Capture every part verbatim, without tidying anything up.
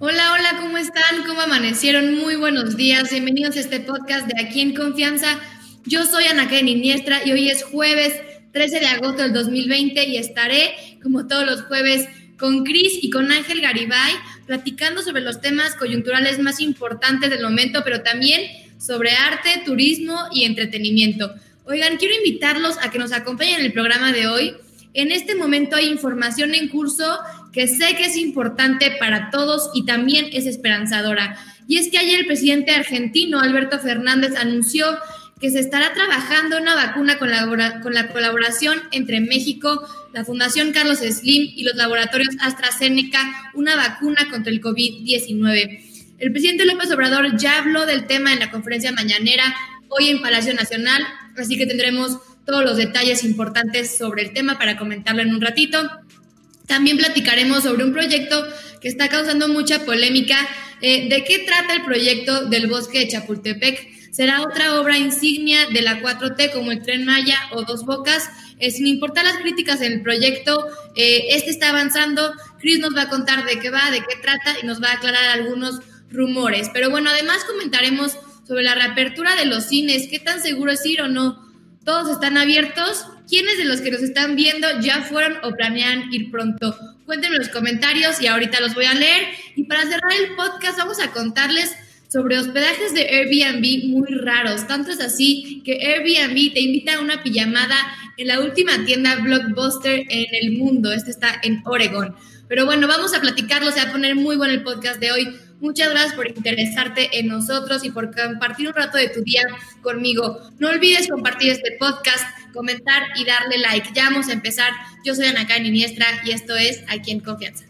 Hola, hola, ¿cómo están? ¿Cómo amanecieron? Muy buenos días. Bienvenidos a este podcast de Aquí en Confianza. Yo soy Ana Karen Iniestra y hoy es jueves trece de agosto del dos mil veinte y estaré, como todos los jueves, con Cris y con Ángel Garibay platicando sobre los temas coyunturales más importantes del momento, pero también sobre arte, turismo y entretenimiento. Oigan, quiero invitarlos a que nos acompañen en el programa de hoy. En este momento hay información en curso que sé que es importante para todos y también es esperanzadora. Y es que ayer el presidente argentino, Alberto Fernández, anunció que se estará trabajando en una vacuna con la, con la colaboración entre México, la Fundación Carlos Slim y los laboratorios AstraZeneca, una vacuna contra el covid diecinueve. El presidente López Obrador ya habló del tema en la conferencia mañanera hoy en Palacio Nacional, así que tendremos todos los detalles importantes sobre el tema para comentarlo en un ratito. También platicaremos sobre un proyecto que está causando mucha polémica. Eh, ¿De qué trata el proyecto del Bosque de Chapultepec? ¿Será otra obra insignia de la cuatro T como el Tren Maya o Dos Bocas? Eh, sin importar las críticas en el proyecto, eh, este está avanzando. Cris nos va a contar de qué va, de qué trata y nos va a aclarar algunos rumores. Pero bueno, además comentaremos sobre la reapertura de los cines. ¿Qué tan seguro es ir o no? ¿Todos están abiertos? ¿Quiénes de los que nos están viendo ya fueron o planean ir pronto? Cuéntenme en los comentarios y ahorita los voy a leer. Y para cerrar el podcast vamos a contarles sobre hospedajes de Airbnb muy raros. Tanto es así que Airbnb te invita a una pijamada en la última tienda Blockbuster en el mundo. Este está en Oregón. Pero bueno, vamos a platicarlo. Se va a poner muy bueno el podcast de hoy. Muchas gracias por interesarte en nosotros y por compartir un rato de tu día conmigo. No olvides compartir este podcast, comentar y darle like. Ya vamos a empezar. Yo soy Ana Karen Iniestra y esto es Aquí en Confianza.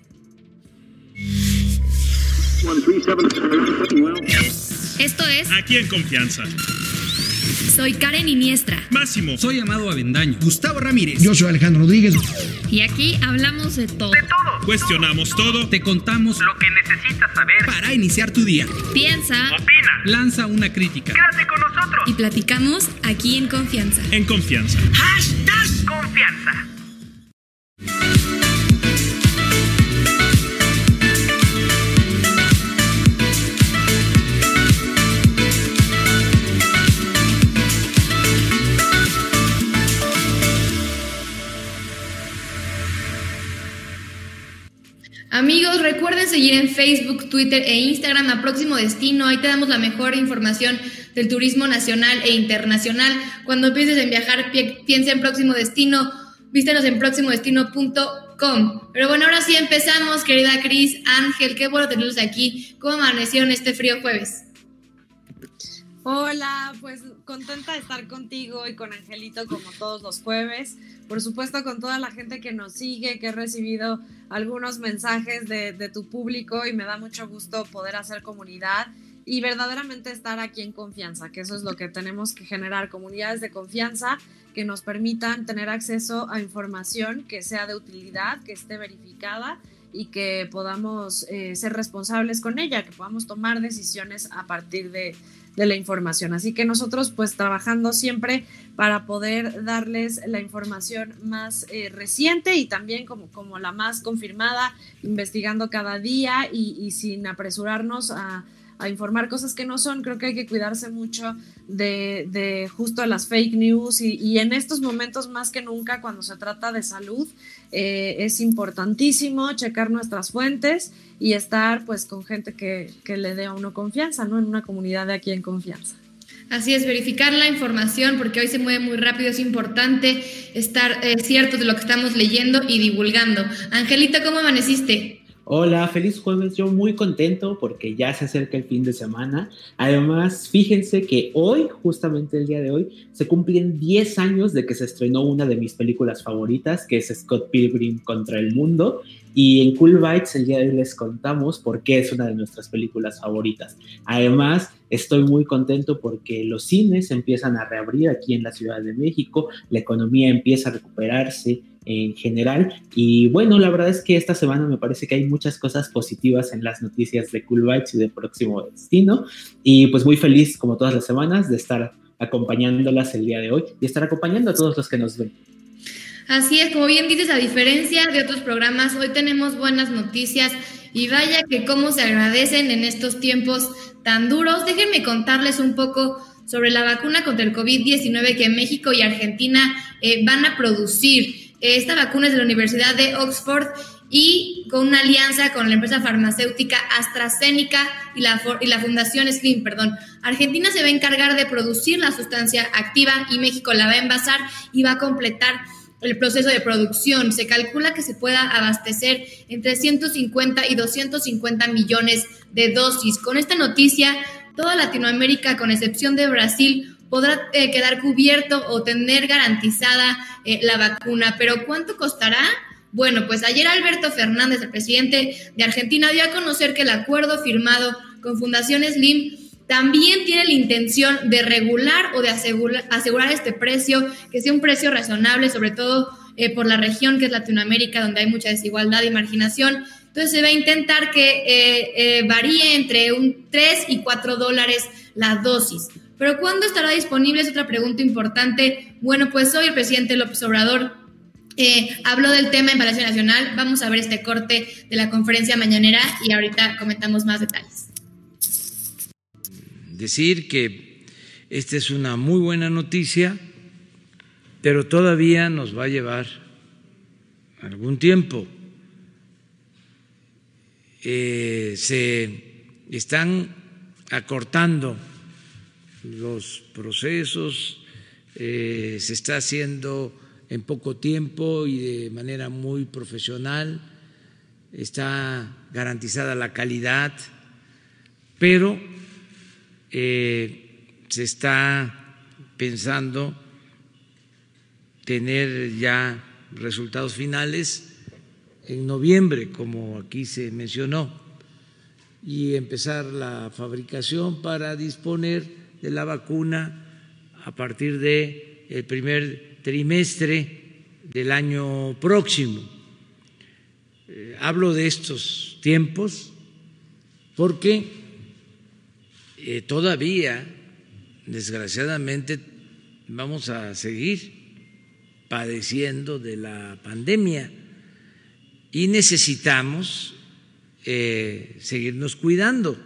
Esto es Aquí en Confianza. Soy Karen Iniestra. Máximo. Soy Amado Avendaño. Gustavo Ramírez. Yo soy Alejandro Rodríguez. Y aquí hablamos de todo. De todo. Cuestionamos todo. Te contamos lo que necesitas saber Para iniciar tu día. Piensa. Opina. Lanza una crítica. Quédate con nosotros. Y platicamos Aquí en Confianza. En Confianza. Hashtag Confianza. Amigos, recuerden seguir en Facebook, Twitter e Instagram a Próximo Destino. Ahí te damos la mejor información del turismo nacional e internacional. Cuando pienses en viajar, pi- piensa en Próximo Destino. Vístenos en próximo destino punto com. Pero bueno, ahora sí empezamos, querida Cris, Ángel, qué bueno tenerlos aquí. ¿Cómo amanecieron este frío jueves? Hola, pues contenta de estar contigo y con Angelito como todos los jueves. Por supuesto con toda la gente que nos sigue, que he recibido algunos mensajes de, de tu público y me da mucho gusto poder hacer comunidad y verdaderamente estar aquí en confianza, que eso es lo que tenemos que generar, comunidades de confianza que nos permitan tener acceso a información que sea de utilidad, que esté verificada y que podamos eh, ser responsables con ella, que podamos tomar decisiones a partir de de la información. Así que nosotros pues trabajando siempre para poder darles la información más eh, reciente y también como, como la más confirmada, investigando cada día y, y sin apresurarnos a, a informar cosas que no son. Creo que hay que cuidarse mucho de, de justo las fake news y, y en estos momentos más que nunca cuando se trata de salud eh, es importantísimo checar nuestras fuentes y estar pues con gente que, que le dé a uno confianza, ¿no? En una comunidad de Aquí en Confianza. Así es, verificar la información porque hoy se mueve muy rápido, es importante estar eh, ciertos de lo que estamos leyendo y divulgando. Angelita, ¿cómo amaneciste? Hola, feliz jueves, yo muy contento porque ya se acerca el fin de semana. Además, fíjense que hoy, justamente el día de hoy, se cumplen diez años de que se estrenó una de mis películas favoritas, que es Scott Pilgrim contra el mundo. Y en Cool Bites el día de hoy les contamos por qué es una de nuestras películas favoritas. Además, estoy muy contento porque los cines empiezan a reabrir aquí en la Ciudad de México, la economía empieza a recuperarse en general y bueno, la verdad es que esta semana me parece que hay muchas cosas positivas en las noticias de Cool Bites y de Próximo Destino y pues muy feliz como todas las semanas de estar acompañándolas el día de hoy y estar acompañando a todos los que nos ven. Así es, como bien dices, a diferencia de otros programas, hoy tenemos buenas noticias y vaya que cómo se agradecen en estos tiempos tan duros. Déjenme contarles un poco sobre la vacuna contra el COVID diecinueve que México y Argentina eh, van a producir. Esta vacuna es de la Universidad de Oxford y con una alianza con la empresa farmacéutica AstraZeneca y la, y la Fundación Slim, perdón. Argentina se va a encargar de producir la sustancia activa y México la va a envasar y va a completar el proceso de producción. Se calcula que se pueda abastecer entre ciento cincuenta y doscientos cincuenta millones de dosis. Con esta noticia, toda Latinoamérica, con excepción de Brasil, podrá eh, quedar cubierto o tener garantizada eh, la vacuna. ¿Pero cuánto costará? Bueno, pues ayer Alberto Fernández, el presidente de Argentina, dio a conocer que el acuerdo firmado con Fundación Slim también tiene la intención de regular o de asegurar, asegurar este precio, que sea un precio razonable, sobre todo eh, por la región que es Latinoamérica, donde hay mucha desigualdad y marginación. Entonces se va a intentar que eh, eh, varíe entre un tres y cuatro dólares la dosis. ¿Pero cuándo estará disponible? Es otra pregunta importante. Bueno, pues hoy el presidente López Obrador Eh, habló del tema en Palacio Nacional. Vamos a ver este corte de la conferencia mañanera y ahorita comentamos más detalles. Decir que esta es una muy buena noticia, pero todavía nos va a llevar algún tiempo. Eh, se están acortando los procesos, eh, se está haciendo en poco tiempo y de manera muy profesional, está garantizada la calidad, pero eh, se está pensando tener ya resultados finales en noviembre, como aquí se mencionó, y empezar la fabricación para disponer de la vacuna a partir del primer trimestre del año próximo. Eh, hablo de estos tiempos porque eh, todavía, desgraciadamente, vamos a seguir padeciendo de la pandemia y necesitamos eh, seguirnos cuidando.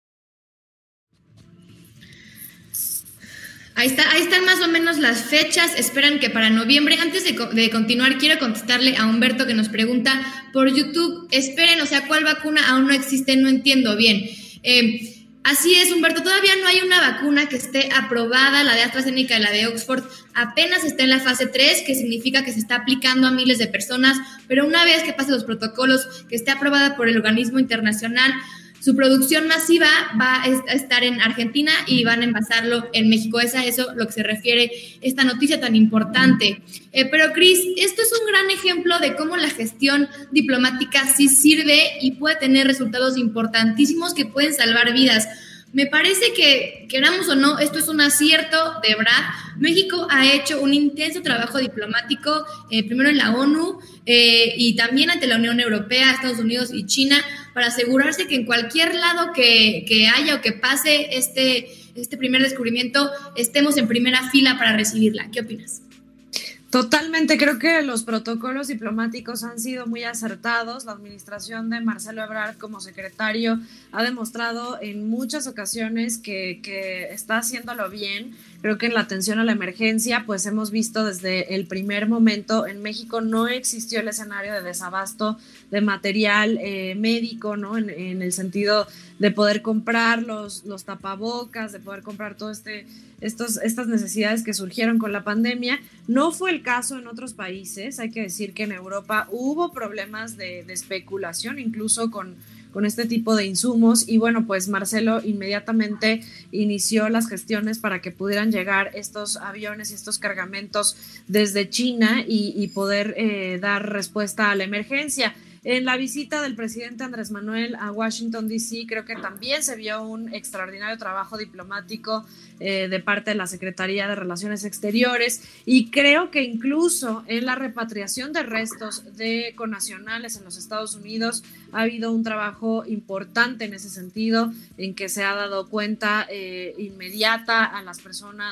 Ahí, está, ahí están más o menos las fechas. Esperan que para noviembre. Antes de, de continuar, quiero contestarle a Humberto que nos pregunta por YouTube. Esperen, o sea, ¿cuál vacuna aún no existe? No entiendo bien. Eh, así es, Humberto. Todavía no hay una vacuna que esté aprobada. La de AstraZeneca y la de Oxford apenas está en la fase tres, que significa que se está aplicando a miles de personas. Pero una vez que pase los protocolos, que esté aprobada por el organismo internacional, su producción masiva va a estar en Argentina y van a envasarlo en México. Es a eso lo que se refiere esta noticia tan importante. Eh, pero, Cris, esto es un gran ejemplo de cómo la gestión diplomática sí sirve y puede tener resultados importantísimos que pueden salvar vidas. Me parece que, queramos o no, esto es un acierto de verdad. México ha hecho un intenso trabajo diplomático, eh, primero en la ONU eh, y también ante la Unión Europea, Estados Unidos y China, para asegurarse que en cualquier lado que, que haya o que pase este, este primer descubrimiento, estemos en primera fila para recibirla. ¿Qué opinas? Totalmente, creo que los protocolos diplomáticos han sido muy acertados. La administración de Marcelo Ebrard como secretario ha demostrado en muchas ocasiones que, que está haciéndolo bien. Creo que en la atención a la emergencia, pues hemos visto desde el primer momento, en México no existió el escenario de desabasto de material eh, médico, ¿no? En, en el sentido de poder comprar los, los tapabocas, de poder comprar todo este Estos, estas necesidades que surgieron con la pandemia. No fue el caso en otros países. Hay que decir que en Europa hubo problemas de, de especulación, incluso con, con este tipo de insumos, y bueno, pues Marcelo inmediatamente inició las gestiones para que pudieran llegar estos aviones y estos cargamentos desde China y, y poder eh, dar respuesta a la emergencia. En la visita del presidente Andrés Manuel a Washington, D C, creo que también se vio un extraordinario trabajo diplomático eh, de parte de la Secretaría de Relaciones Exteriores, y creo que incluso en la repatriación de restos de connacionales en los Estados Unidos ha habido un trabajo importante en ese sentido, en que se ha dado cuenta eh, inmediata a las personas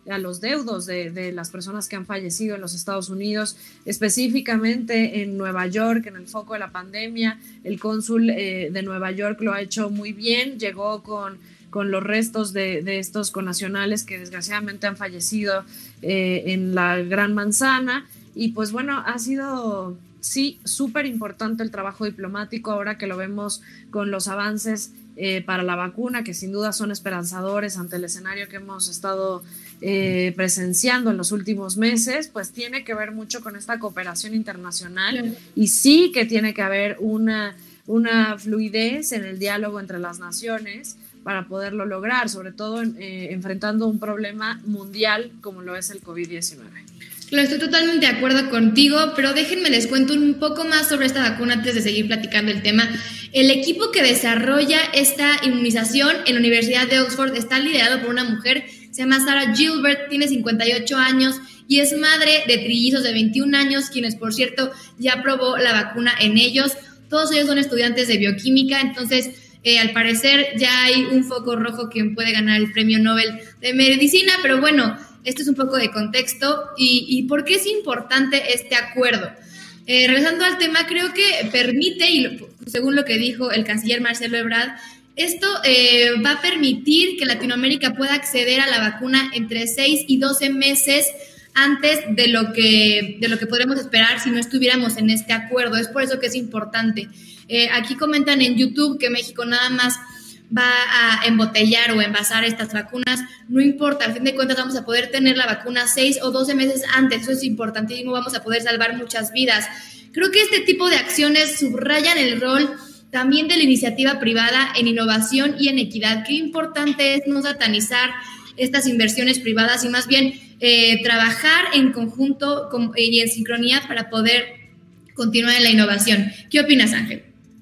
a los deudos de, de las personas que han fallecido en los Estados Unidos, específicamente en Nueva York, en el foco de la pandemia. El cónsul eh, de Nueva York lo ha hecho muy bien, llegó con, con los restos de, de estos connacionales que desgraciadamente han fallecido eh, en la Gran Manzana, y pues bueno, ha sido sí súper importante el trabajo diplomático ahora que lo vemos con los avances eh, para la vacuna, que sin duda son esperanzadores ante el escenario que hemos estado Eh, presenciando en los últimos meses. Pues tiene que ver mucho con esta cooperación internacional, sí. Y sí que tiene que haber una, una fluidez en el diálogo entre las naciones para poderlo lograr, sobre todo eh, enfrentando un problema mundial como lo es el COVID diecinueve. Claro, estoy totalmente de acuerdo contigo, pero déjenme les cuento un poco más sobre esta vacuna antes de seguir platicando el tema. El equipo que desarrolla esta inmunización en la Universidad de Oxford está liderado por una mujer, se llama Sarah Gilbert, tiene cincuenta y ocho años y es madre de trillizos de veintiún años, quienes, por cierto, ya probó la vacuna en ellos. Todos ellos son estudiantes de bioquímica, entonces, eh, al parecer, ya hay un foco rojo quien puede ganar el premio Nobel de Medicina, pero bueno, esto es un poco de contexto. ¿Y, y por qué es importante este acuerdo? Eh, regresando al tema, creo que permite, y lo, según lo que dijo el canciller Marcelo Ebrard, esto eh, va a permitir que Latinoamérica pueda acceder a la vacuna entre seis y doce meses antes de lo que, de lo que podríamos esperar si no estuviéramos en este acuerdo. Es por eso que es importante. Eh, aquí comentan en YouTube que México nada más va a embotellar o envasar estas vacunas. No importa, al fin de cuentas vamos a poder tener la vacuna seis o doce meses antes. Eso es importantísimo, vamos a poder salvar muchas vidas. Creo que este tipo de acciones subrayan el rol también de la iniciativa privada en innovación y en equidad. Qué importante es no satanizar estas inversiones privadas y más bien eh, trabajar en conjunto con, eh, y en sincronía para poder continuar en la innovación. ¿Qué opinas, Ángel?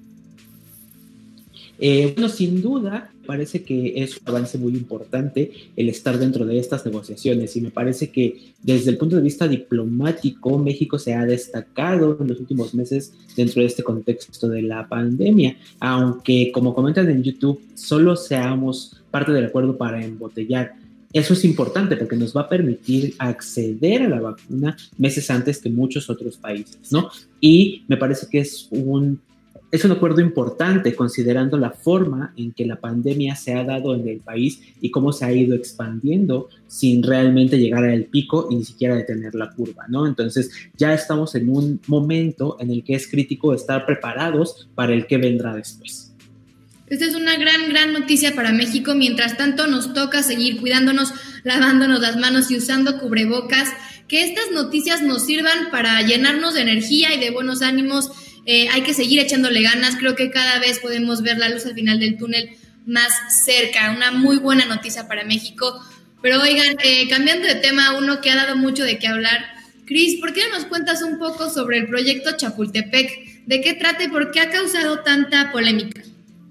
Eh, bueno, sin duda, parece que es un avance muy importante el estar dentro de estas negociaciones, y me parece que desde el punto de vista diplomático México se ha destacado en los últimos meses dentro de este contexto de la pandemia, aunque como comentan en YouTube solo seamos parte del acuerdo para embotellar. Eso es importante porque nos va a permitir acceder a la vacuna meses antes que muchos otros países, ¿no? Y me parece que es un Es un acuerdo importante considerando la forma en que la pandemia se ha dado en el país y cómo se ha ido expandiendo sin realmente llegar al pico y ni siquiera detener la curva, ¿no? Entonces ya estamos en un momento en el que es crítico estar preparados para el que vendrá después. Esta es una gran, gran noticia para México. Mientras tanto, nos toca seguir cuidándonos, lavándonos las manos y usando cubrebocas. Que estas noticias nos sirvan para llenarnos de energía y de buenos ánimos. Eh, hay que seguir echándole ganas. Creo que cada vez podemos ver la luz al final del túnel más cerca. Una muy buena noticia para México. Pero oigan, eh, cambiando de tema, uno que ha dado mucho de qué hablar. Cris, ¿por qué no nos cuentas un poco sobre el proyecto Chapultepec? ¿De qué trata y por qué ha causado tanta polémica?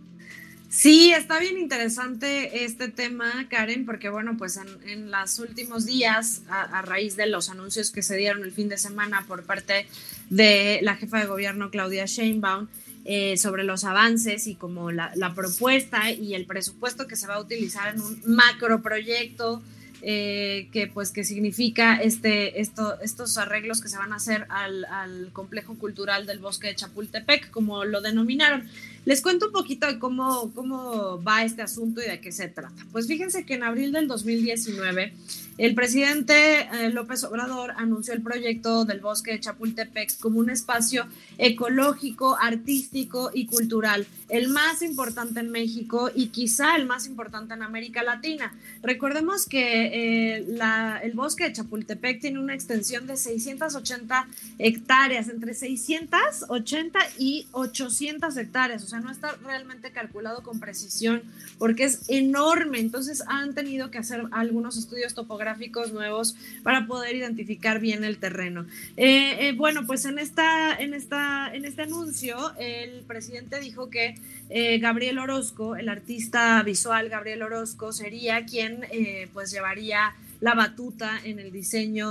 Sí, está bien interesante este tema, Karen, porque bueno, pues en, en los últimos días, a, a raíz de los anuncios que se dieron el fin de semana por parte de la jefa de gobierno Claudia Sheinbaum eh, sobre los avances y como la, la propuesta y el presupuesto que se va a utilizar en un macroproyecto eh, que pues que significa este, esto, estos arreglos que se van a hacer al, al complejo cultural del Bosque de Chapultepec, como lo denominaron. Les cuento un poquito de cómo, cómo va este asunto y de qué se trata. Pues fíjense que en abril del dos mil diecinueve, el presidente eh, López Obrador anunció el proyecto del Bosque de Chapultepec como un espacio ecológico, artístico y cultural, el más importante en México y quizá el más importante en América Latina. Recordemos que eh, la, el Bosque de Chapultepec tiene una extensión de seiscientas ochenta hectáreas, entre seiscientas ochenta y ochocientas hectáreas. O sea, no está realmente calculado con precisión porque es enorme. Entonces han tenido que hacer algunos estudios topográficos nuevos para poder identificar bien el terreno. Eh, eh, bueno, pues en, esta, en, esta, en este anuncio el presidente dijo que eh, Gabriel Orozco, el artista visual Gabriel Orozco, sería quien eh, pues llevaría la batuta en el diseño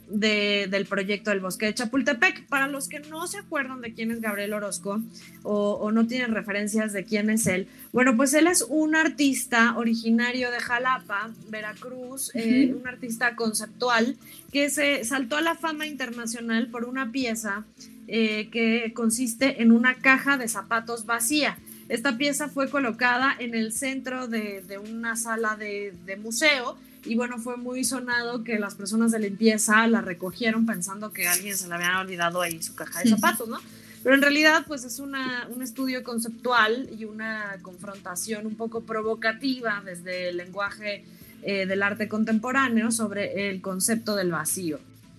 de, del proyecto del Bosque de Chapultepec. Para los que no se acuerdan de quién es Gabriel Orozco o, o no tienen referencias de quién es él, bueno, pues él es un artista originario de Jalapa, Veracruz, uh-huh. eh, un artista conceptual que se saltó a la fama internacional por una pieza eh, que consiste en una caja de zapatos vacía. Esta pieza fue colocada en el centro de, de una sala de, de museo y bueno, fue muy sonado que las personas de limpieza la recogieron pensando que a alguien se le había olvidado ahí su caja de zapatos, ¿no? Pero en realidad pues es una, un estudio conceptual y una confrontación un poco provocativa desde el lenguaje eh, del arte contemporáneo sobre el concepto del vacío.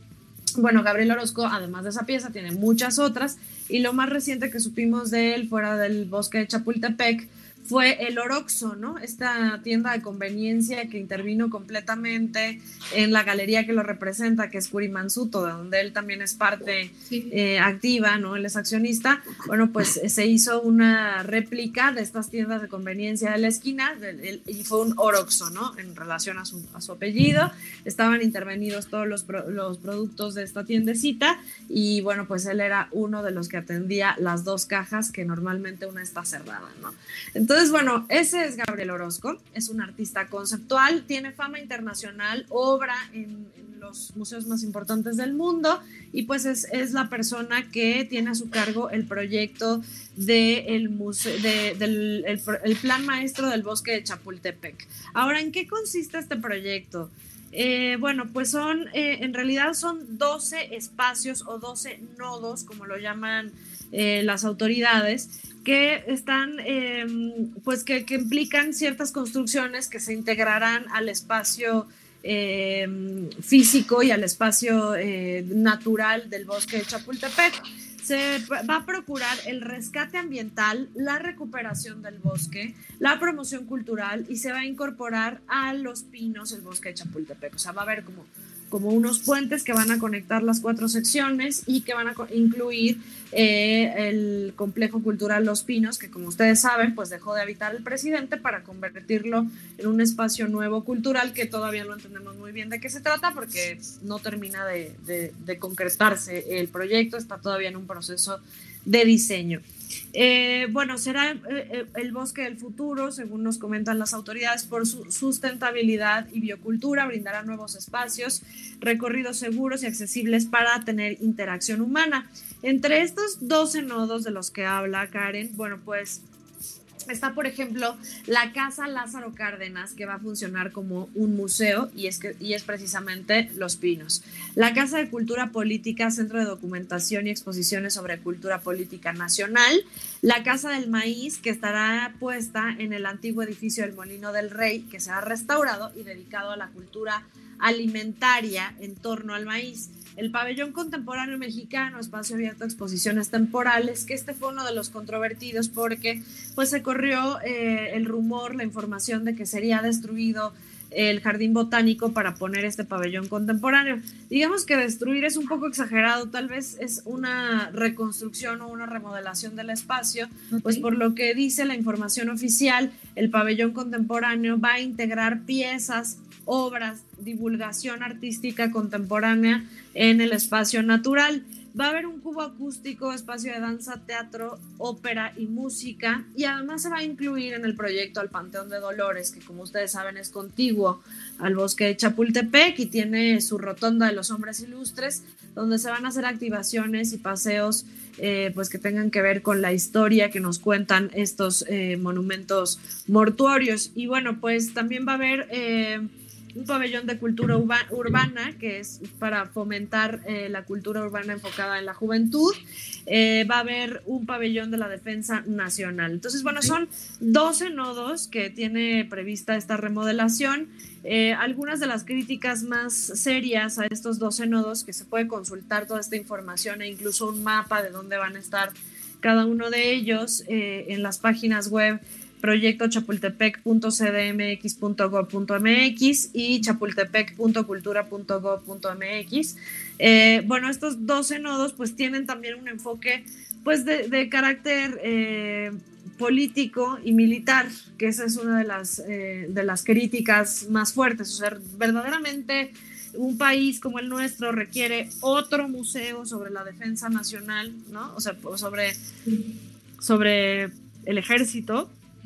Bueno, Gabriel Orozco, además de esa pieza, tiene muchas otras y lo más reciente que supimos de él fuera del Bosque de Chapultepec fue el Oroxo, ¿no? Esta tienda de conveniencia que intervino completamente en la galería que lo representa, que es Curimansuto, de donde él también es parte sí. eh, activa, ¿no? Él es accionista. Bueno, pues se hizo una réplica de estas tiendas de conveniencia de la esquina de, de, y fue un Oroxo, ¿no? En relación a su, a su apellido. Estaban intervenidos todos los, pro, los productos de esta tiendecita y bueno, pues él era uno de los que atendía las dos cajas que normalmente una está cerrada, ¿no? Entonces, bueno, ese es Gabriel Orozco, es un artista conceptual, tiene fama internacional, obra en, en los museos más importantes del mundo y pues es, es la persona que tiene a su cargo el proyecto de el museo, de, del el, el plan maestro del Bosque de Chapultepec. Ahora, ¿en qué consiste este proyecto? Eh, bueno, pues son, eh, en realidad son doce espacios o doce nodos, como lo llaman eh, las autoridades, que están, eh, pues que, que implican ciertas construcciones que se integrarán al espacio eh, físico y al espacio eh, natural del Bosque de Chapultepec. Se va a procurar el rescate ambiental, la recuperación del bosque, la promoción cultural y se va a incorporar a los pinos el Bosque de Chapultepec. O sea, va a haber como, como unos puentes que van a conectar las cuatro secciones y que van a incluir eh, el complejo cultural Los Pinos, que como ustedes saben, pues dejó de habitar el presidente para convertirlo en un espacio nuevo cultural que todavía no entendemos muy bien de qué se trata porque no termina de, de, de concretarse el proyecto, está todavía en un proceso de diseño. Eh, bueno, será eh, el bosque del futuro, según nos comentan las autoridades, por su sustentabilidad y biocultura, brindará nuevos espacios, recorridos seguros y accesibles para tener interacción humana. Entre estos doce nodos de los que habla Karen, bueno, pues está, por ejemplo, la Casa Lázaro Cárdenas, que va a funcionar como un museo y es, que, y es precisamente Los Pinos. La Casa de Cultura Política, Centro de Documentación y Exposiciones sobre Cultura Política Nacional. La Casa del Maíz, que estará puesta en el antiguo edificio del Molino del Rey, que será restaurado y dedicado a la cultura alimentaria en torno al maíz. El Pabellón Contemporáneo Mexicano, espacio abierto a exposiciones temporales, que este fue uno de los controvertidos porque pues se corrió eh, el rumor, la información de que sería destruido el Jardín Botánico para poner este pabellón contemporáneo. Digamos que destruir es un poco exagerado, tal vez es una reconstrucción o una remodelación del espacio, okay. Pues por lo que dice la información oficial, el pabellón contemporáneo va a integrar piezas, obras, divulgación artística contemporánea en el espacio natural. Va a haber un cubo acústico, espacio de danza, teatro, ópera y música, y además se va a incluir en el proyecto al Panteón de Dolores, que como ustedes saben es contiguo al Bosque de Chapultepec y tiene su rotonda de los hombres ilustres, donde se van a hacer activaciones y paseos eh, pues que tengan que ver con la historia que nos cuentan estos eh, monumentos mortuorios. Y bueno, pues también va a haber Eh, un pabellón de cultura urba- urbana que es para fomentar eh, la cultura urbana enfocada en la juventud. Eh, va a haber un pabellón de la defensa nacional. Entonces, bueno, son doce nodos que tiene prevista esta remodelación. Eh, algunas de las críticas más serias a estos doce nodos, que se puede consultar toda esta información e incluso un mapa de dónde van a estar cada uno de ellos eh, en las páginas web proyecto chapultepec punto c d m x punto gob punto m x y chapultepec punto cultura punto gob punto m x. Eh, bueno, estos doce nodos pues tienen también un enfoque pues de, de carácter eh, político y militar, que esa es una de las, eh, de las críticas más fuertes. O sea, verdaderamente un país como el nuestro requiere otro museo sobre la defensa nacional, ¿no? O sea, sobre, sobre el ejército.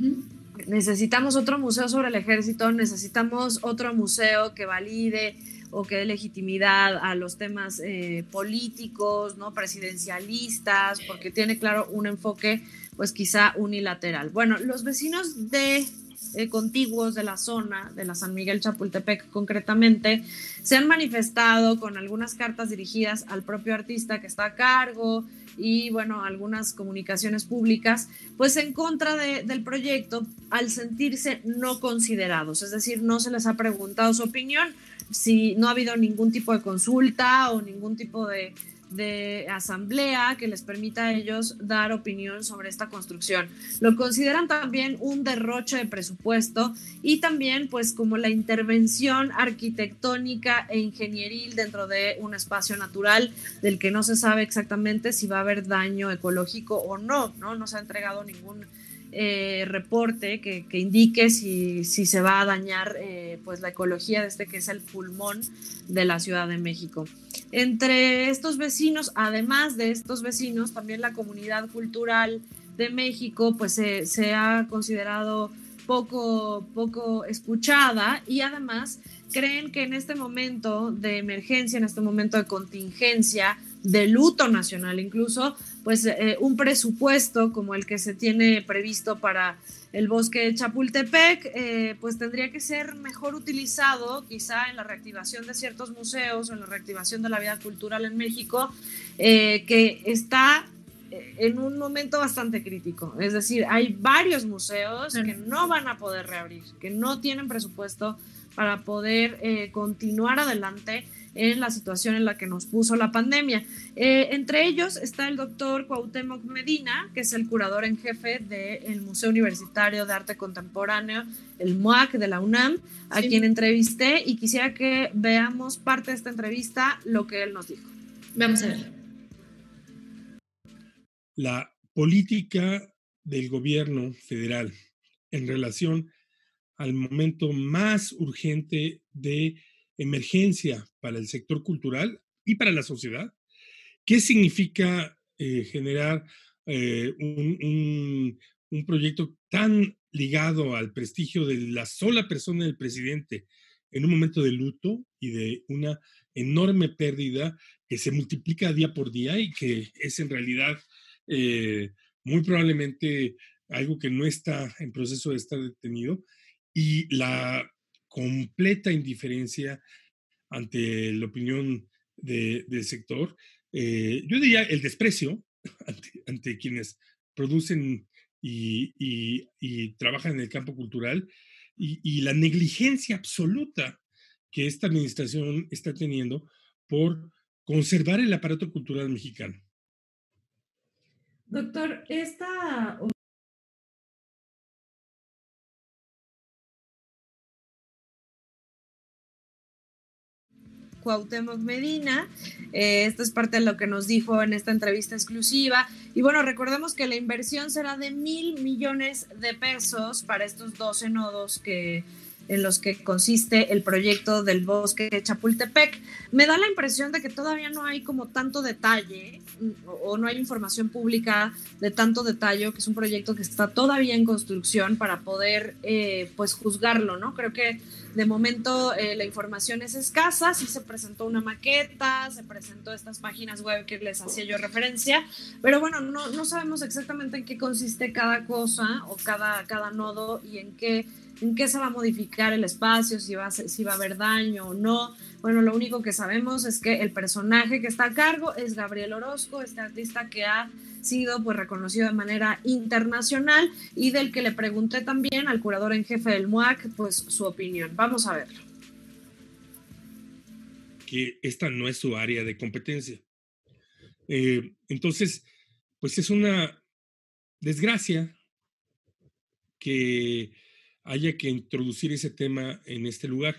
Necesitamos otro museo sobre el ejército, necesitamos otro museo que valide o que dé legitimidad a los temas eh, políticos, ¿no? Presidencialistas, porque tiene, claro, un enfoque, pues quizá unilateral. Bueno, los vecinos de eh, contiguos de la zona, de la San Miguel Chapultepec concretamente, se han manifestado con algunas cartas dirigidas al propio artista que está a cargo y, bueno, algunas comunicaciones públicas, pues en contra de, del proyecto, al sentirse no considerados, es decir, no se les ha preguntado su opinión, si no ha habido ningún tipo de consulta o ningún tipo de, de asamblea que les permita a ellos dar opinión sobre esta construcción. Lo consideran también un derroche de presupuesto y también pues como la intervención arquitectónica e ingenieril dentro de un espacio natural del que no se sabe exactamente si va a haber daño ecológico o no, ¿no? No se ha entregado ningún Eh, reporte que, que indique si, si se va a dañar eh, pues la ecología de este que es el pulmón de la Ciudad de México. Entre estos vecinos, además de estos vecinos, también la comunidad cultural de México pues se, se ha considerado poco, poco escuchada y además creen que en este momento de emergencia, en este momento de contingencia, de luto nacional incluso, pues eh, un presupuesto como el que se tiene previsto para el bosque de Chapultepec, eh, pues tendría que ser mejor utilizado quizá en la reactivación de ciertos museos o en la reactivación de la vida cultural en México, eh, que está en un momento bastante crítico. Es decir, hay varios museos que no van a poder reabrir, que no tienen presupuesto para poder eh, continuar adelante en la situación en la que nos puso la pandemia. Eh, entre ellos está el doctor Cuauhtémoc Medina, que es el curador en jefe del Museo Universitario de Arte Contemporáneo, el M U A C de la UNAM, a sí. quien entrevisté y quisiera que veamos parte de esta entrevista, lo que él nos dijo. Vamos a ver. La política del gobierno federal en relación al momento más urgente de emergencia para el sector cultural y para la sociedad. ¿Qué significa eh, generar eh, un, un, un proyecto tan ligado al prestigio de la sola persona del presidente en un momento de luto y de una enorme pérdida que se multiplica día por día y que es en realidad eh, muy probablemente algo que no está en proceso de estar detenido? Y la completa indiferencia ante la opinión de, del sector, eh, yo diría el desprecio ante, ante quienes producen y, y, y trabajan en el campo cultural y, y la negligencia absoluta que esta administración está teniendo por conservar el aparato cultural mexicano. Doctor, esta... Cuauhtémoc Medina, eh, esto es parte de lo que nos dijo en esta entrevista exclusiva, y bueno, recordemos que la inversión será de mil millones de pesos para estos doce nodos que, en los que consiste el proyecto del bosque de Chapultepec. Me da la impresión de que todavía no hay como tanto detalle o no hay información pública de tanto detalle, que es un proyecto que está todavía en construcción para poder eh, pues juzgarlo, ¿no? Creo que de momento eh, la información es escasa, sí se presentó una maqueta, se presentó estas páginas web que les hacía yo referencia, pero bueno, no, no sabemos exactamente en qué consiste cada cosa o cada, cada nodo y en qué, en qué se va a modificar el espacio, si va, a, si va a haber daño o no. Bueno, lo único que sabemos es que el personaje que está a cargo es Gabriel Orozco, este artista que ha sido pues reconocido de manera internacional y del que le pregunté también al curador en jefe del M U A C pues su opinión. Vamos a verlo. Que esta no es su área de competencia. Eh, entonces, pues es una desgracia que haya que introducir ese tema en este lugar.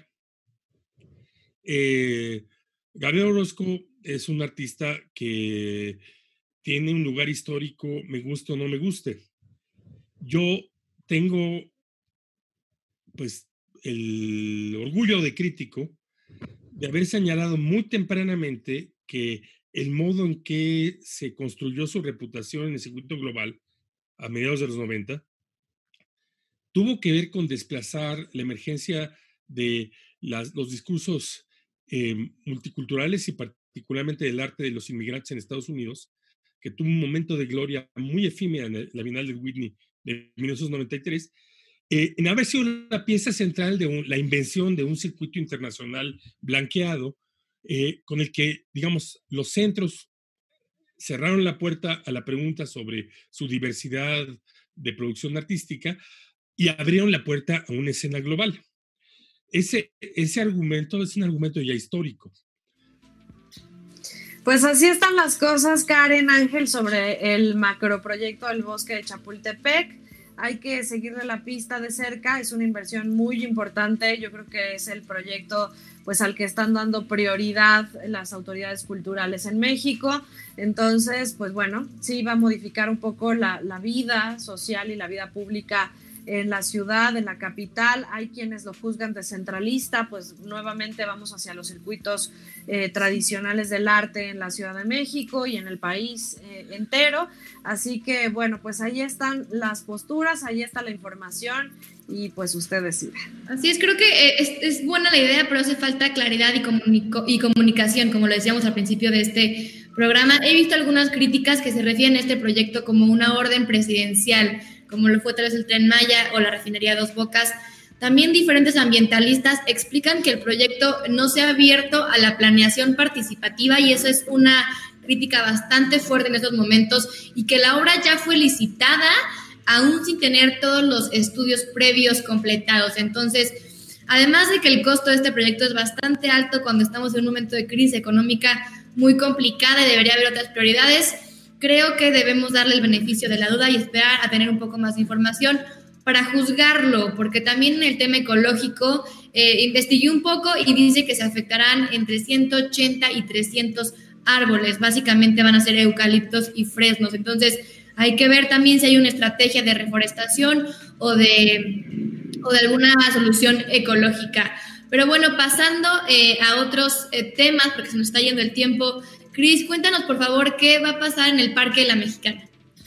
Eh, Gabriel Orozco es un artista que tiene un lugar histórico, me guste o no me guste. Yo tengo pues el orgullo de crítico de haber señalado muy tempranamente que el modo en que se construyó su reputación en el circuito global a mediados de los noventa tuvo que ver con desplazar la emergencia de las, los discursos eh, multiculturales y particularmente del arte de los inmigrantes en Estados Unidos, que tuvo un momento de gloria muy efímera en la Bienal de Whitney de mil novecientos noventa y tres, eh, en haber sido la pieza central de un, la invención de un circuito internacional blanqueado, eh, con el que, digamos, los centros cerraron la puerta a la pregunta sobre su diversidad de producción artística y abrieron la puerta a una escena global. Ese, ese argumento es un argumento ya histórico. Pues así están las cosas, Karen, Ángel, sobre el macroproyecto del Bosque de Chapultepec. Hay que seguirle la pista de cerca, es una inversión muy importante. Yo creo que es el proyecto pues, al que están dando prioridad las autoridades culturales en México. Entonces, pues bueno, sí va a modificar un poco la, la vida social y la vida pública en la ciudad, en la capital. Hay quienes lo juzgan de centralista, pues nuevamente vamos hacia los circuitos eh, tradicionales del arte en la Ciudad de México y en el país eh, entero. Así que bueno, pues ahí están las posturas, ahí está la información y pues usted decide. Así es, creo que es, es buena la idea, pero hace falta claridad y, comunico, y comunicación, como lo decíamos al principio de este programa. He visto algunas críticas que se refieren a este proyecto como una orden presidencial, como lo fue tal vez el Tren Maya o la refinería Dos Bocas. También diferentes ambientalistas explican que el proyecto no se ha abierto a la planeación participativa y eso es una crítica bastante fuerte en estos momentos, y que la obra ya fue licitada aún sin tener todos los estudios previos completados. Entonces, además de que el costo de este proyecto es bastante alto cuando estamos en un momento de crisis económica muy complicada y debería haber otras prioridades, creo que debemos darle el beneficio de la duda y esperar a tener un poco más de información para juzgarlo, porque también en el tema ecológico eh, investigué un poco y dice que se afectarán entre ciento ochenta y trescientos árboles, básicamente van a ser eucaliptos y fresnos. Entonces hay que ver también si hay una estrategia de reforestación o de, o de alguna solución ecológica. Pero bueno, pasando eh, a otros eh, temas, porque se nos está yendo el tiempo. Cris, cuéntanos por favor qué va a pasar en el Parque La Mexicana.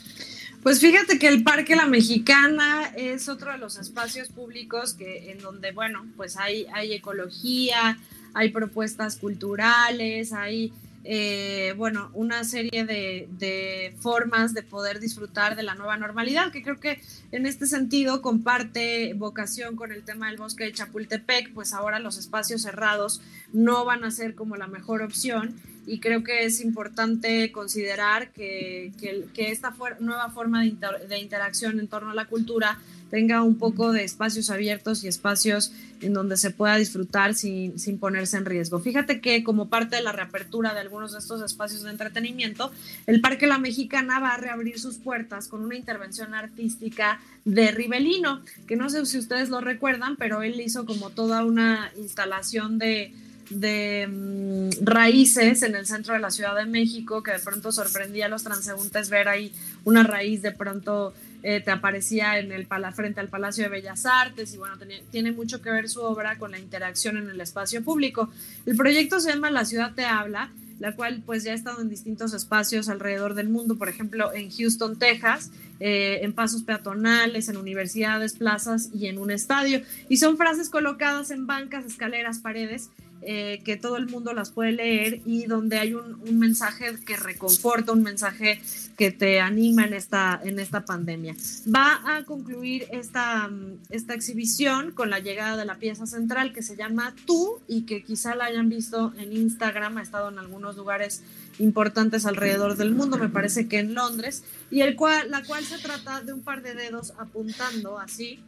Pues fíjate que el Parque La Mexicana es otro de los espacios públicos que, en donde, bueno, pues hay, hay ecología, hay propuestas culturales, hay, eh, bueno, una serie de, de formas de poder disfrutar de la nueva normalidad, que creo que en este sentido comparte vocación con el tema del Bosque de Chapultepec. Pues ahora los espacios cerrados no van a ser como la mejor opción. Y creo que es importante considerar que, que, que esta for- nueva forma de, inter- de interacción en torno a la cultura tenga un poco de espacios abiertos y espacios en donde se pueda disfrutar sin, sin ponerse en riesgo. Fíjate que como parte de la reapertura de algunos de estos espacios de entretenimiento, el Parque La Mexicana va a reabrir sus puertas con una intervención artística de Rivelino, que no sé si ustedes lo recuerdan, pero él hizo como toda una instalación de de um, raíces en el centro de la Ciudad de México, que de pronto sorprendía a los transeúntes ver ahí una raíz, de pronto eh, te aparecía en el pala, frente al Palacio de Bellas Artes, y bueno, tiene, tiene mucho que ver su obra con la interacción en el espacio público. El proyecto se llama La Ciudad Te Habla, la cual pues ya ha estado en distintos espacios alrededor del mundo, por ejemplo en Houston, Texas, eh, en pasos peatonales, en universidades, plazas y en un estadio, y son frases colocadas en bancas, escaleras, paredes, Eh, que todo el mundo las puede leer, y donde hay un, un mensaje que reconforta, un mensaje que te anima en esta, en esta pandemia. Va a concluir esta, esta exhibición con la llegada de la pieza central que se llama Tú, y que quizá la hayan visto en Instagram, ha estado en algunos lugares importantes alrededor del mundo, me parece que en Londres, y el cual, la cual se trata de un par de dedos apuntando así,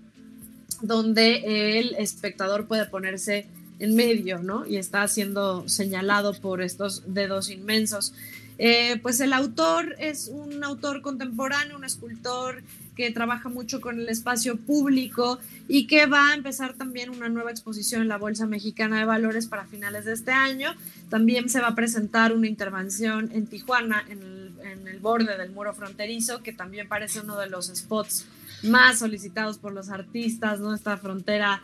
donde el espectador puede ponerse en medio, ¿no? Y está siendo señalado por estos dedos inmensos. Eh, pues el autor es un autor contemporáneo, un escultor que trabaja mucho con el espacio público y que va a empezar también una nueva exposición en la Bolsa Mexicana de Valores para finales de este año. También se va a presentar una intervención en Tijuana, en el, en el borde del muro fronterizo, que también parece uno de los spots más solicitados por los artistas, ¿no? Esta frontera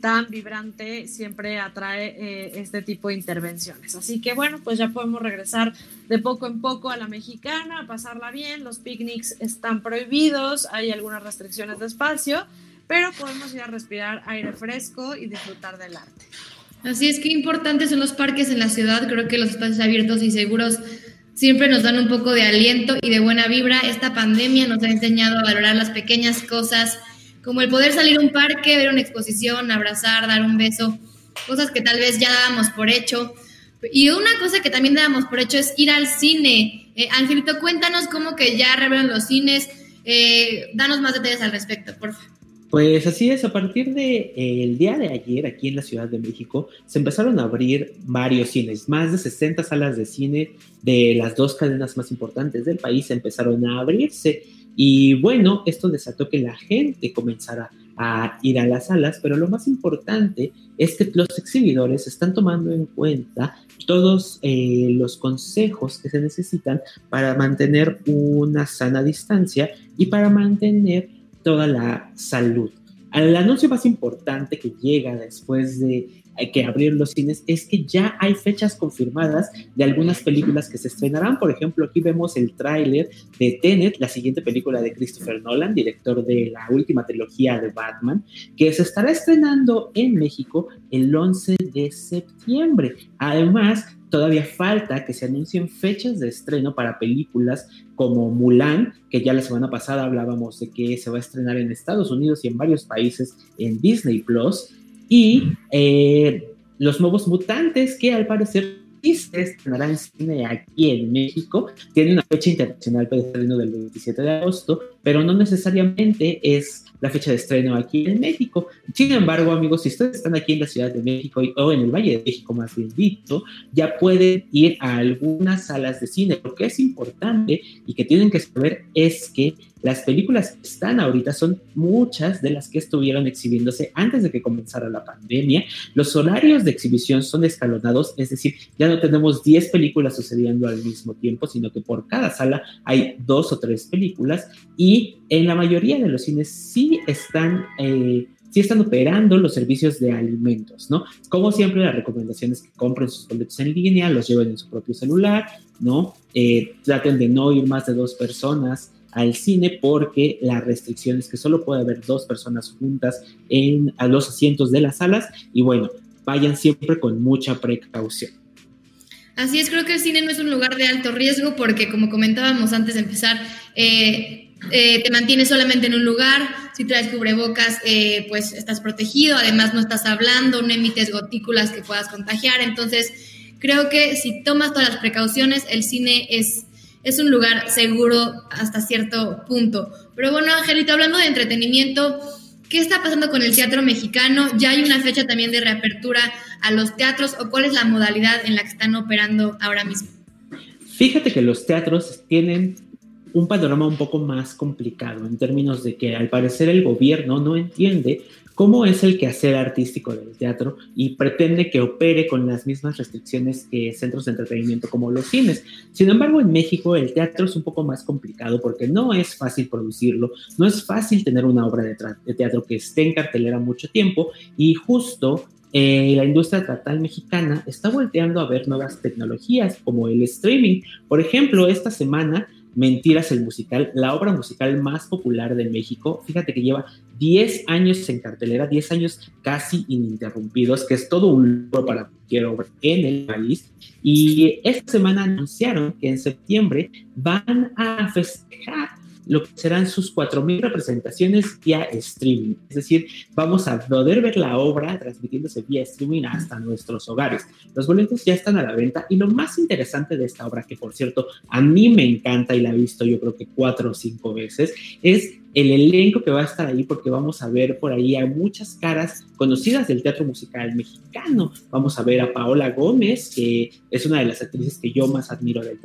tan vibrante siempre atrae eh, este tipo de intervenciones. Así que bueno, pues ya podemos regresar de poco en poco a la mexicana, a pasarla bien. Los picnics están prohibidos, hay algunas restricciones de espacio, pero podemos ir a respirar aire fresco y disfrutar del arte. Así es, que importantes son los parques en la ciudad. Creo que los espacios abiertos y seguros siempre nos dan un poco de aliento y de buena vibra. Esta pandemia nos ha enseñado a valorar las pequeñas cosas, como el poder salir a un parque, ver una exposición, abrazar, dar un beso, cosas que tal vez ya dábamos por hecho. Y una cosa que también dábamos por hecho es ir al cine. Eh, Angelito, cuéntanos cómo que ya reabrieron los cines. Eh, danos más detalles al respecto, por favor. Pues así es, a partir del de, eh, día de ayer, aquí en la Ciudad de México, se empezaron a abrir varios cines. Más de sesenta salas de cine de las dos cadenas más importantes del país empezaron a abrirse. Y bueno, esto desató que la gente comenzara a ir a las salas, pero lo más importante es que los exhibidores están tomando en cuenta todos eh, los consejos que se necesitan para mantener una sana distancia y para mantener toda la salud. El anuncio más importante que llega después de que abrir los cines es que ya hay fechas confirmadas de algunas películas que se estrenarán. Por ejemplo, aquí vemos el tráiler de Tenet, la siguiente película de Christopher Nolan, director de la última trilogía de Batman, que se estará estrenando en México el once de septiembre. Además, todavía falta que se anuncien fechas de estreno para películas como Mulan, que ya la semana pasada hablábamos de que se va a estrenar en Estados Unidos y en varios países en Disney Plus, y eh, Los Nuevos Mutantes, que al parecer se estrenará en cine aquí en México. Tiene una fecha internacional para el estreno del veintisiete de agosto, pero no necesariamente es la fecha de estreno aquí en México. Sin embargo, amigos, si ustedes están aquí en la Ciudad de México o en el Valle de México, más bien dicho, ya pueden ir a algunas salas de cine. Lo que es importante y que tienen que saber es que las películas que están ahorita son muchas de las que estuvieron exhibiéndose antes de que comenzara la pandemia. Los horarios de exhibición son escalonados, es decir, ya no tenemos diez películas sucediendo al mismo tiempo, sino que por cada sala hay dos o tres películas, y en la mayoría de los cines sí están... Eh, sí están operando los servicios de alimentos, ¿no? Como siempre, la recomendación es que compren sus boletos en línea, los lleven en su propio celular, ¿no? Eh, traten de no ir más de dos personas al cine, porque la restricción es que solo puede haber dos personas juntas en a los asientos de las salas, y bueno, vayan siempre con mucha precaución. Así es, creo que el cine no es un lugar de alto riesgo porque, como comentábamos antes de empezar, eh, eh, te mantienes solamente en un lugar. Si traes cubrebocas, eh, pues estás protegido, además no estás hablando, no emites gotículas que puedas contagiar. Entonces, creo que si tomas todas las precauciones, el cine es, es un lugar seguro hasta cierto punto. Pero bueno, Angelito, hablando de entretenimiento, ¿qué está pasando con el teatro mexicano? ¿Ya hay una fecha también de reapertura a los teatros, o cuál es la modalidad en la que están operando ahora mismo? Fíjate que los teatros tienen un panorama un poco más complicado en términos de que al parecer el gobierno no entiende cómo es el quehacer artístico del teatro y pretende que opere con las mismas restricciones que centros de entretenimiento como los cines. Sin embargo, en México el teatro es un poco más complicado porque no es fácil producirlo, no es fácil tener una obra de, tra- de teatro que esté en cartelera mucho tiempo, y justo eh, la industria teatral mexicana está volteando a ver nuevas tecnologías como el streaming. Por ejemplo, esta semana Mentiras, el musical, la obra musical más popular de México, fíjate que lleva diez años en cartelera, diez años casi ininterrumpidos, que es todo un logro para cualquier obra en el país. Y esta semana anunciaron que en septiembre van a festejar lo que serán sus cuatro mil representaciones vía streaming. Es decir, vamos a poder ver la obra transmitiéndose vía streaming hasta nuestros hogares. Los boletos ya están a la venta, y lo más interesante de esta obra, que por cierto a mí me encanta y la he visto yo creo que cuatro o cinco veces, es el elenco que va a estar ahí, porque vamos a ver por ahí a muchas caras conocidas del teatro musical mexicano. Vamos a ver a Paola Gómez, que es una de las actrices que yo más admiro del teatro mexicano.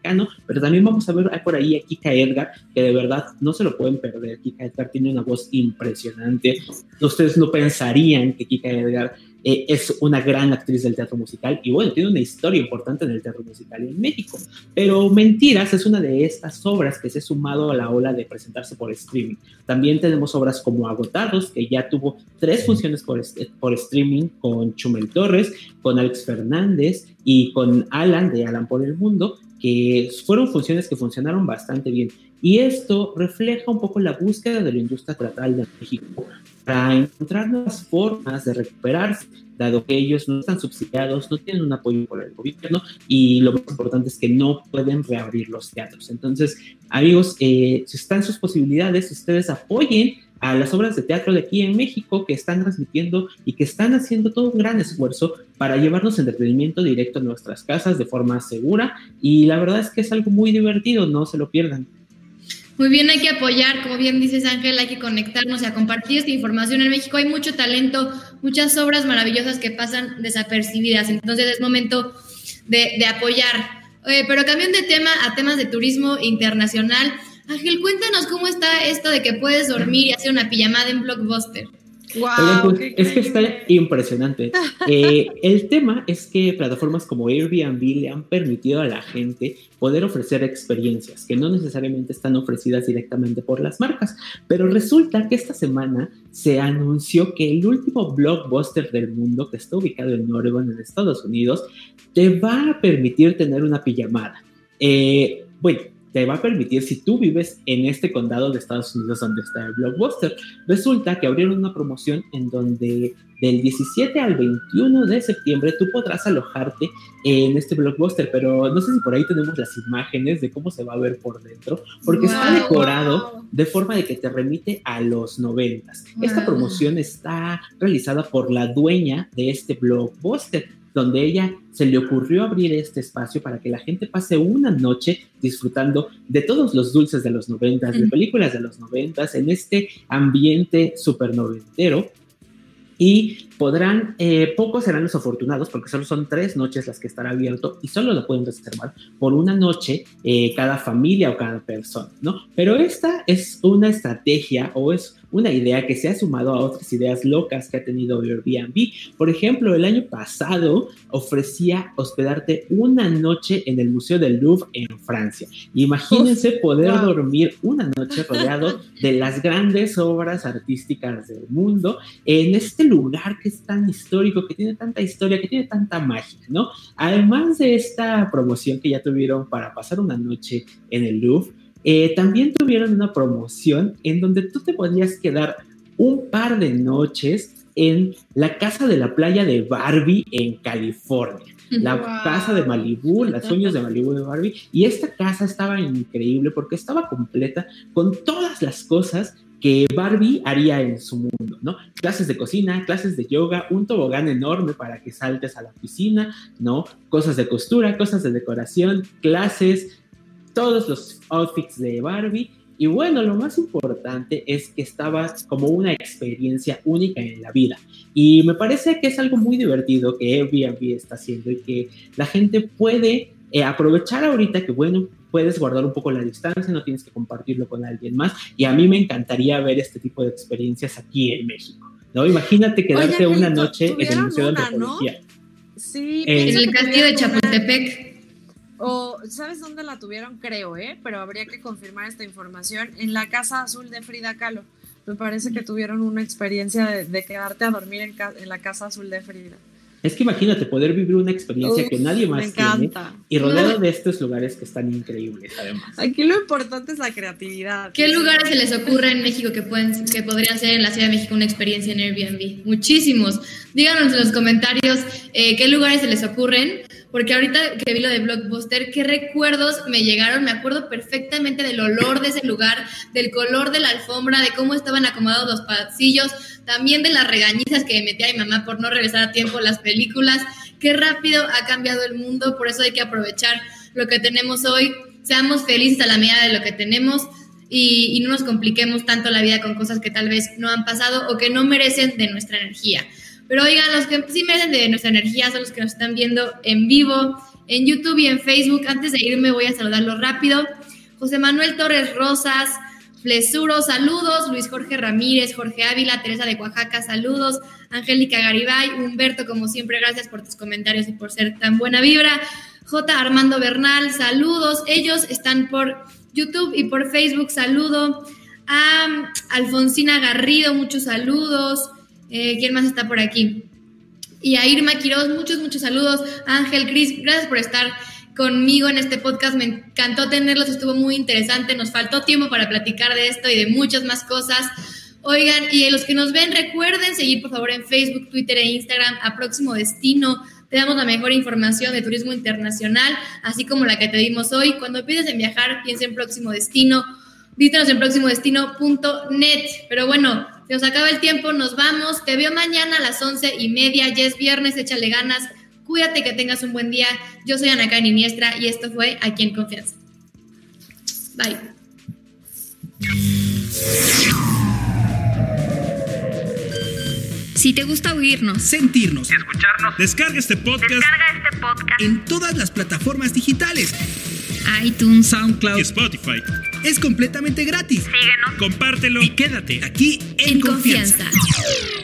mexicano, pero también vamos a ver por ahí a Kika Edgar, que de verdad no se lo pueden perder. Kika Edgar tiene una voz impresionante. Ustedes no pensarían que Kika Edgar eh, es una gran actriz del teatro musical, y bueno, tiene una historia importante en el teatro musical en México, pero Mentiras es una de estas obras que se ha sumado a la ola de presentarse por streaming. También tenemos obras como Agotados, que ya tuvo tres funciones por, por streaming con Chumel Torres, con Alex Fernández y con Alan de Alan por el Mundo, que fueron funciones que funcionaron bastante bien. Y esto refleja un poco la búsqueda de la industria teatral de México para encontrar nuevas formas de recuperarse, dado que ellos no están subsidiados, no tienen un apoyo por el gobierno, y lo más importante es que no pueden reabrir los teatros. Entonces, amigos, eh, si están sus posibilidades, ustedes apoyen a las obras de teatro de aquí en México que están transmitiendo y que están haciendo todo un gran esfuerzo para llevarnos entretenimiento directo a nuestras casas de forma segura, y la verdad es que es algo muy divertido, no se lo pierdan. Muy bien, hay que apoyar, como bien dices, Ángel, hay que conectarnos y a compartir esta información. En México hay mucho talento, muchas obras maravillosas que pasan desapercibidas, entonces es momento de, de apoyar. Eh, pero cambiando de tema a temas de turismo internacional, Ángel, cuéntanos cómo está esto de que puedes dormir y hacer una pijamada en Blockbuster. Wow, Oigan, pues, es que está impresionante. Eh, el tema es que plataformas como Airbnb le han permitido a la gente poder ofrecer experiencias que no necesariamente están ofrecidas directamente por las marcas, pero resulta que esta semana se anunció que el último Blockbuster del mundo, que está ubicado en Oregon, en Estados Unidos, te va a permitir tener una pijamada. Eh, bueno, te va a permitir, si tú vives en este condado de Estados Unidos donde está el Blockbuster. Resulta que abrieron una promoción en donde del diecisiete al veintiuno de septiembre tú podrás alojarte en este Blockbuster, pero no sé si por ahí tenemos las imágenes de cómo se va a ver por dentro, porque wow, está decorado wow. de forma de que te remite a los noventas. Wow. Esta promoción está realizada por la dueña de este Blockbuster, donde ella se le ocurrió abrir este espacio para que la gente pase una noche disfrutando de todos los dulces de los noventas, de películas de los noventas, en este ambiente súper noventero. Y podrán, eh, pocos serán los afortunados, porque solo son tres noches las que estará abierto y solo lo pueden reservar por una noche eh, cada familia o cada persona, ¿no? Pero esta es una estrategia o es una idea que se ha sumado a otras ideas locas que ha tenido Airbnb. Por ejemplo, el año pasado ofrecía hospedarte una noche en el Museo del Louvre en Francia. Imagínense Uf, poder wow. dormir una noche rodeado de las grandes obras artísticas del mundo en este lugar que es tan histórico, que tiene tanta historia, que tiene tanta magia, ¿no? Además de esta promoción que ya tuvieron para pasar una noche en el Louvre, Eh, también tuvieron una promoción en donde tú te podías quedar un par de noches en la casa de la playa de Barbie en California. La wow. casa de Malibú, los sueños de Malibú de Barbie. Y esta casa estaba increíble porque estaba completa con todas las cosas que Barbie haría en su mundo, ¿no? Clases de cocina, clases de yoga, un tobogán enorme para que saltes a la piscina, ¿no? Cosas de costura, cosas de decoración, clases, todos los outfits de Barbie. Y bueno, lo más importante es que estaba como una experiencia única en la vida. Y me parece que es algo muy divertido que Airbnb está haciendo y que la gente puede eh, aprovechar ahorita que, bueno, puedes guardar un poco la distancia, no tienes que compartirlo con alguien más. Y a mí me encantaría ver este tipo de experiencias aquí en México, ¿no? Imagínate quedarte Oye, una noche en el Museo una, de Antropología. ¿no? Sí, eh, en el castillo de Chapultepec. O, ¿sabes dónde la tuvieron? Creo, ¿eh? Pero habría que confirmar esta información. En la Casa Azul de Frida Kahlo. Me parece que tuvieron una experiencia de, de quedarte a dormir en, ca- en la Casa Azul de Frida. Es que imagínate poder vivir una experiencia Uf, que nadie más tiene y rodeado de estos lugares que están increíbles, además. Aquí lo importante es la creatividad. ¿Qué lugares se les ocurre en México que pueden que podrían ser en la Ciudad de México una experiencia en Airbnb? Muchísimos. Díganos en los comentarios eh, qué lugares se les ocurren, porque ahorita que vi lo de Blockbuster, qué recuerdos me llegaron. Me acuerdo perfectamente del olor de ese lugar, del color de la alfombra, de cómo estaban acomodados los pasillos, también de las regañizas que me metía mi mamá por no regresar a tiempo las películas. Qué rápido ha cambiado el mundo, por eso hay que aprovechar lo que tenemos hoy. Seamos felices a la medida de lo que tenemos y, y no nos compliquemos tanto la vida con cosas que tal vez no han pasado o que no merecen de nuestra energía. Pero oigan, los que sí merecen de nuestra energía son los que nos están viendo en vivo en YouTube y en Facebook. Antes de irme voy a saludarlos rápido. José Manuel Torres Rosas, Flesuro, saludos. Luis Jorge Ramírez, Jorge Ávila, Teresa de Oaxaca, saludos. Angélica Garibay, Humberto, como siempre, gracias por tus comentarios y por ser tan buena vibra. J. Armando Bernal, saludos. Ellos están por YouTube y por Facebook, saludo. A Alfonsina Garrido, muchos saludos. Eh, ¿Quién más está por aquí? Y a Irma Quiroz, muchos, muchos saludos. Ángel, Cris, gracias por estar conmigo en este podcast. Me encantó tenerlos, estuvo muy interesante. Nos faltó tiempo para platicar de esto y de muchas más cosas. Oigan, y a los que nos ven, recuerden seguir por favor en Facebook, Twitter e Instagram a Próximo Destino. Te damos la mejor información de turismo internacional, así como la que te dimos hoy. Cuando pienses en viajar, piensa en Próximo Destino. Visítanos en próximo destino punto net. Pero bueno, se nos acaba el tiempo, nos vamos. Te veo mañana a las once y media. Ya es viernes, échale ganas. Cuídate, que tengas un buen día. Yo soy Ana Karen Iniestra y esto fue Aquí en Confianza. Bye. Si te gusta oírnos, sentirnos, escucharnos, descarga este podcast, descarga este podcast en todas las plataformas digitales, iTunes, SoundCloud y Spotify. Es completamente gratis. Síguenos, Compártelo y quédate aquí en, en confianza. confianza.